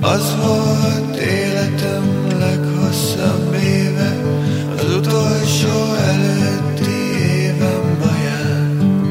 Az volt életem leghosszabb éve, az utolsó előtti évem baján.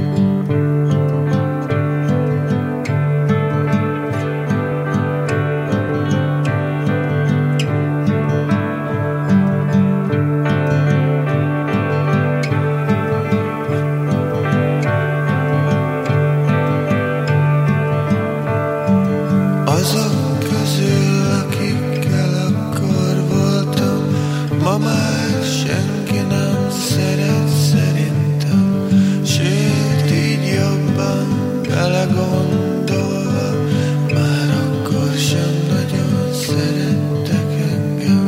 Azok közül, akikkel akkor voltam, ma már senki nem szeret szerintem. Sőt, így jobban belegondolva, már akkor sem nagyon szerettek engem.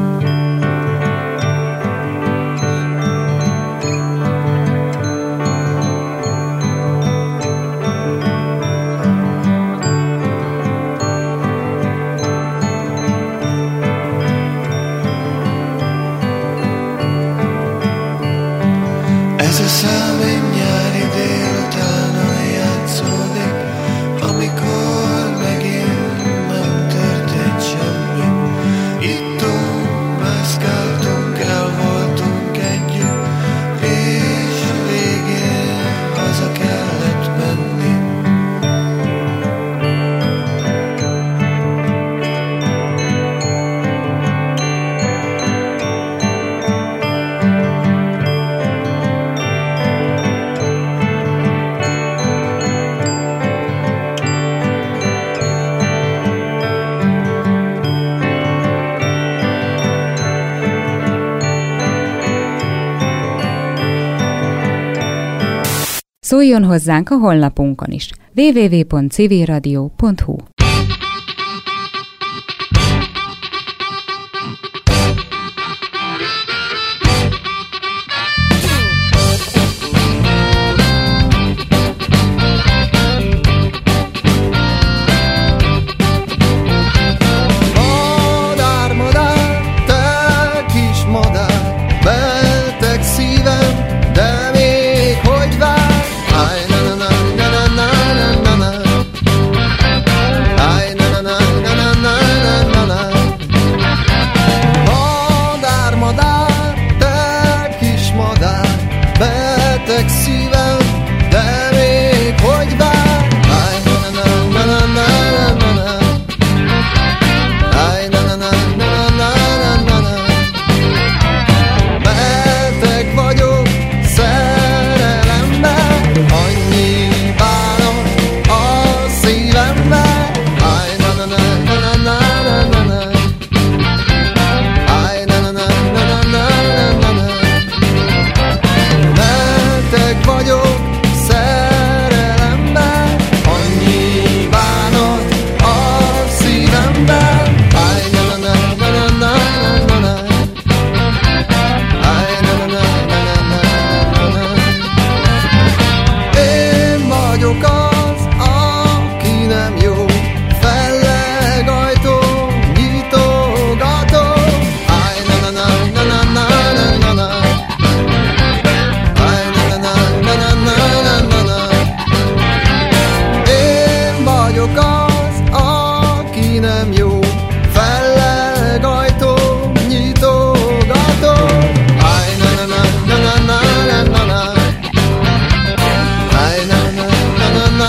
Ez a szám egy nyári délutánon játszódik, amikor megint nem történt semmi. Ittunk, mászkáltunk, el voltunk együtt, és a végén haza kellett menni. Szóljon hozzánk a honlapunkon is. www.civilradio.hu. Madár, madár, te kis madár, beteg szívem, de még hogy vár? Áj, na na na na na na na na. Áj, na na na na na na na na. Madár, madár, te kis madár, beteg szívem, de még hogy vár? Áj, na na na na na na na. Áj, na na na na na na na. Beteg vagyok szerelemben, annyi bánat a szívemben. Áj, na na na na na na na. Áj, na na na na na na na. Beteg vagyok szerelemben, annyi bánat a szívemben. Áj, na na na na na na na. Áj, na na na na na na. Én vagyok az, aki nem jó, felleg ajtón nyitogatom. Áj, na na na na na na na na. Áj, na na na na na na na na. Én vagyok az, aki nem jó, felleg ajtón nyitogatom. Áj, na na na na na na na na. Áj, na na na na na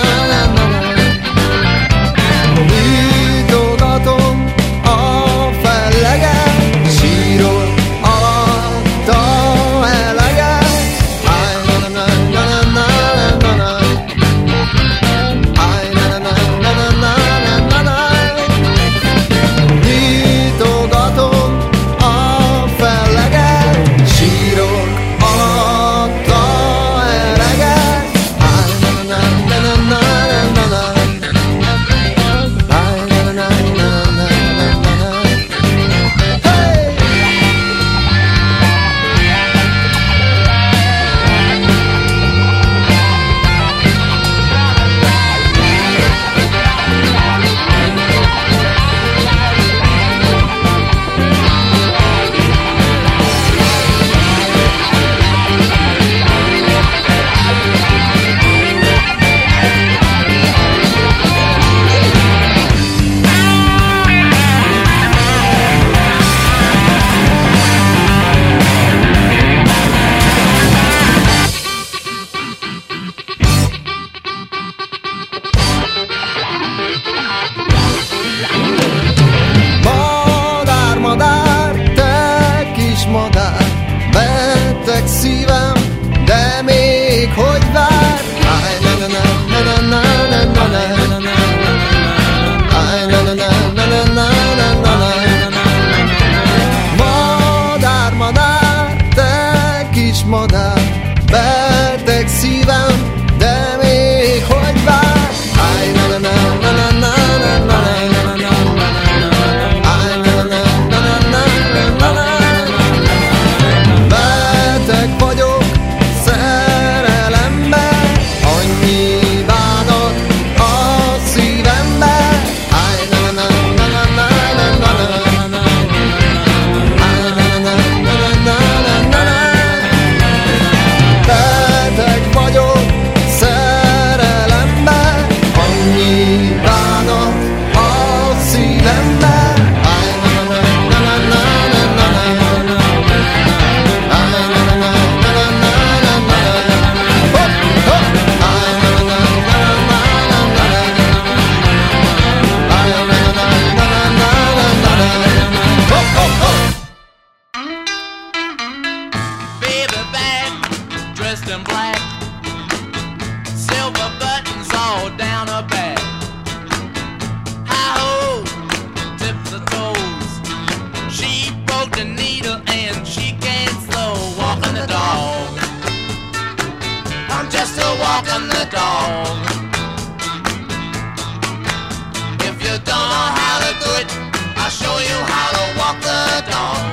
walking the dog. If you don't know how to do it, I'll show you how to walk the dog.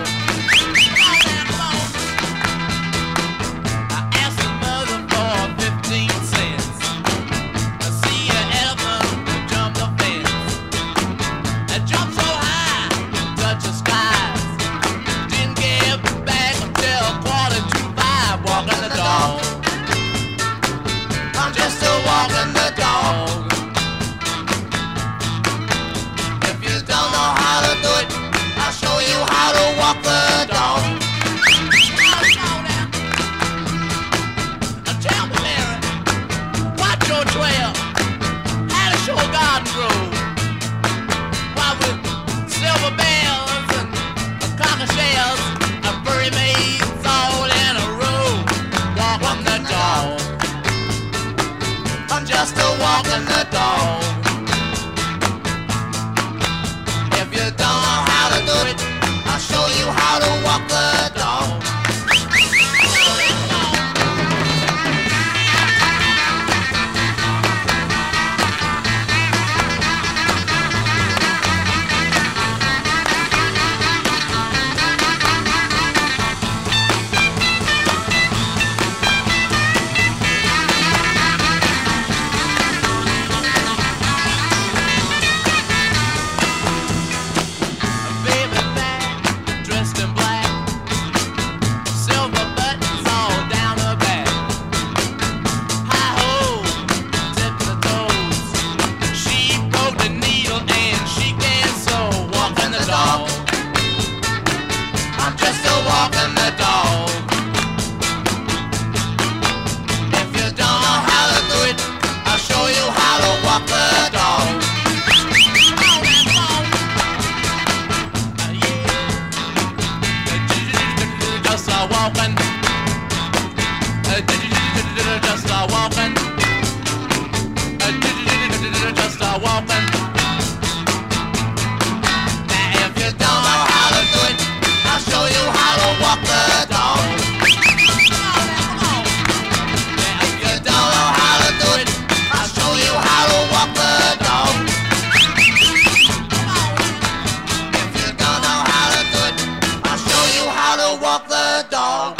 I asked the mother for 15 cents. I see an elephant jump the fence. It jumped so high, touched the skies. Didn't get back until 4:45, walking the dog. I'm just still walking the dog. If you don't know how to do it, I'll show you how to walk the dog. Now tell me, Mary, watch your trail. How does your garden grow? Why, with silver bells and cocker shells, a furry maids all in a row, walking the dog. I'm just a walking the dog. If you don't know how to do it, I'll show you how to walk the dog. Baby back, dressed in black, silver buttons all down her back. High ho, tipping the toes. She broke the needle and she can sew, walking the dog. I'm just a walking the dog. If you don't know how to do it, I'll show you how to walk the dog. Just a walking, just a walking, just a walking. Now if you don't know how to do it, I'll show you how to walk the dog. Now if you don't know how to do it, I'll show you how to walk the dog. If you don't know how to do it, I'll show you how to walk the dog.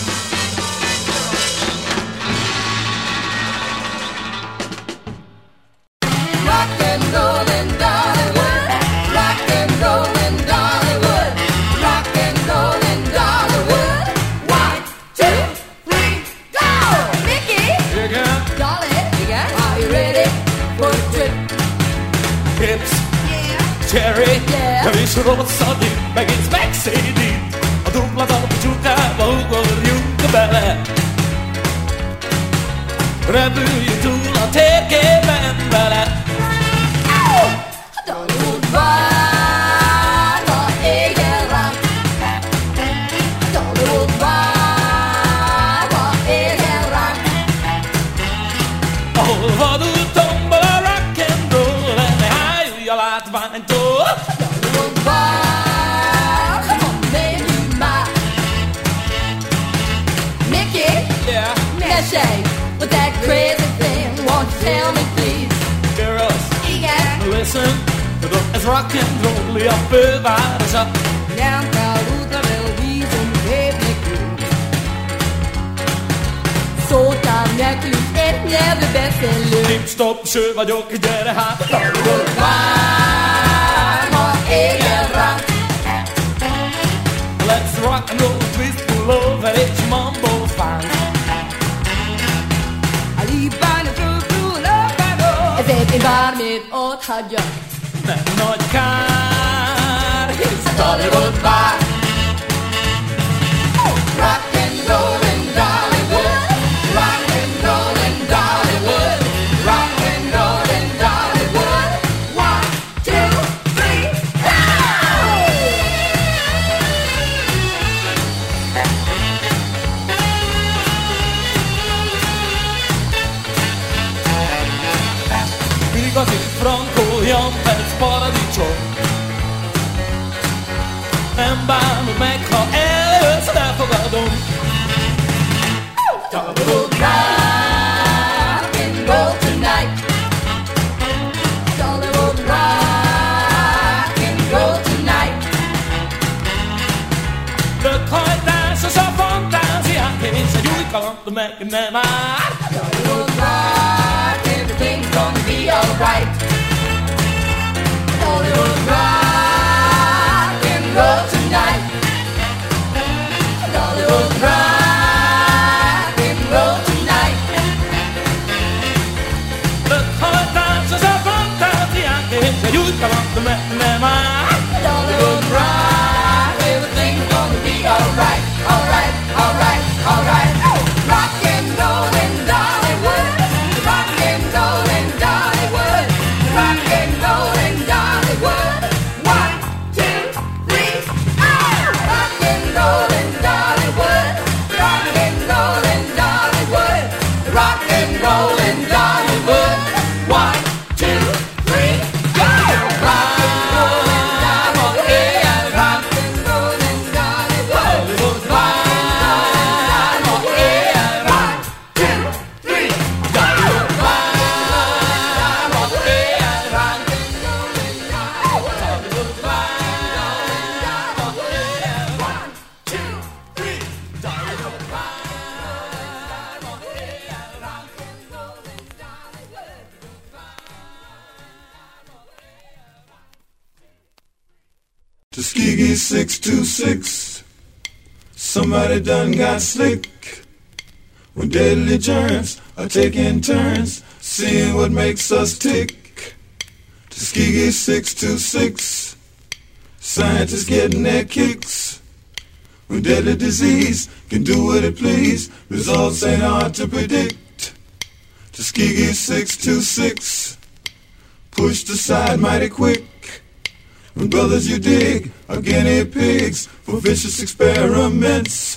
Rock and roll in Dollywood. Rock and roll in Dollywood. Rock and roll in Dollywood. 1, 2, 3, go! Mickey, Dolly, are you ready for a trip? Hips, Yeah. Jerry, Yeah. capiscono passati, ma che spexi di a dupla dopo giuca, voglio che belle. Rebu you do la take belle. Dollywood var och egen rang. Dollywood var och egen rang. Oh, vad du tombola rock and roll, and how you like to find to. Dollywood var, come on baby my. Mickey, Yeah, Meche, with that crazy thing, won't you tell me please? girls, Igen, listen to the rock and roll, jag bevarar sig. Bianca Luther väl vi som pepnikul. Såta mjäklus, ett jävla bästelur. Lim, stopp, kör vad jag gör det här. Dollywood var och egen rang. Let's rock and roll, twist and love, and it's mumbo fun. Alibane för love. Ez egy bármit ott hagyja. Nem nagy kár, hisz Dollywood bar. Rock and roll in Dollywood. Rock and roll in Dollywood. Rock and roll in Dollywood. 1, 2, 3, go! così franco io penso para di ciò en banu mekho el se da fogadum Dollywood bar to make it never. Hollywood Rock, everything's gonna be alright. Hollywood Rock and roll tonight. Hollywood Rock and roll tonight. The hard times are so fun times, the Yankees, they use come up to make it never. Hollywood Rock, everything's gonna be alright, alright, alright, alright. Rock and roll in Dollywood, rock and roll in Dollywood, rock and roll in Dollywood. 1, 2, 3, rock and roll in Dollywood, rock and roll in Dollywood, rock and roll in Dollywood. 1, 2, 3, go! Rock and roll in Dollywood, rock and roll in Dollywood, rock and roll in Dollywood. 1, 2, 3, go! Rock and roll in Tuskegee 626. Somebody done got slick. When deadly germs are taking turns, seeing what makes us tick. Tuskegee 626. Scientists getting their kicks. When deadly disease can do what it please, results ain't hard to predict. Tuskegee 626. Pushed aside mighty quick. When brothers you dig are guinea pigs for vicious experiments.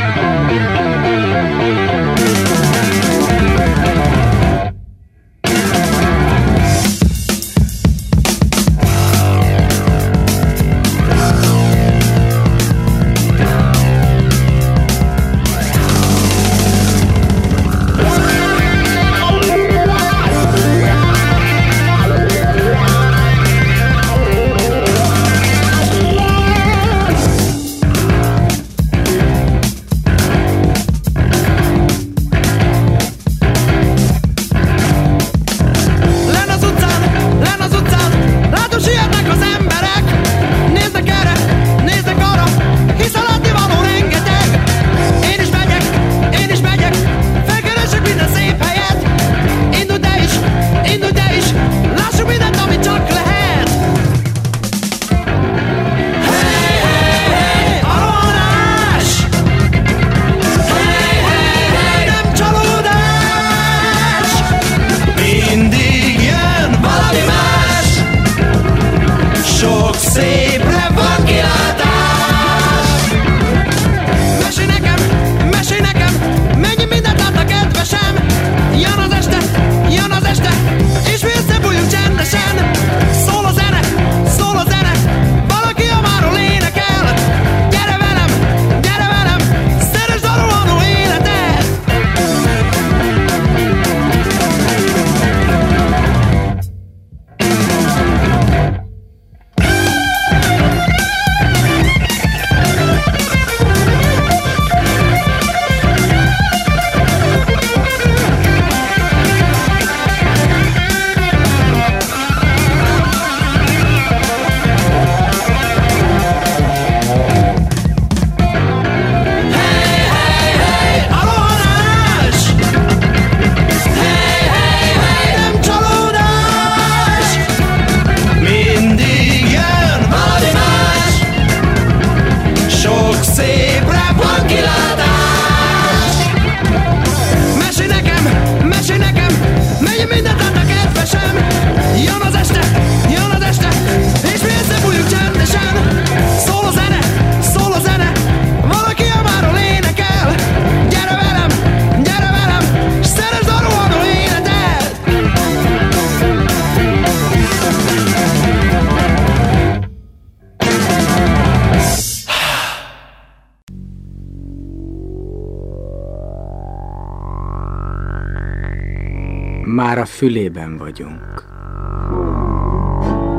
Már a fülében vagyunk.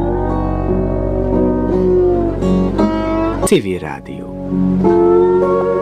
Civil Rádió.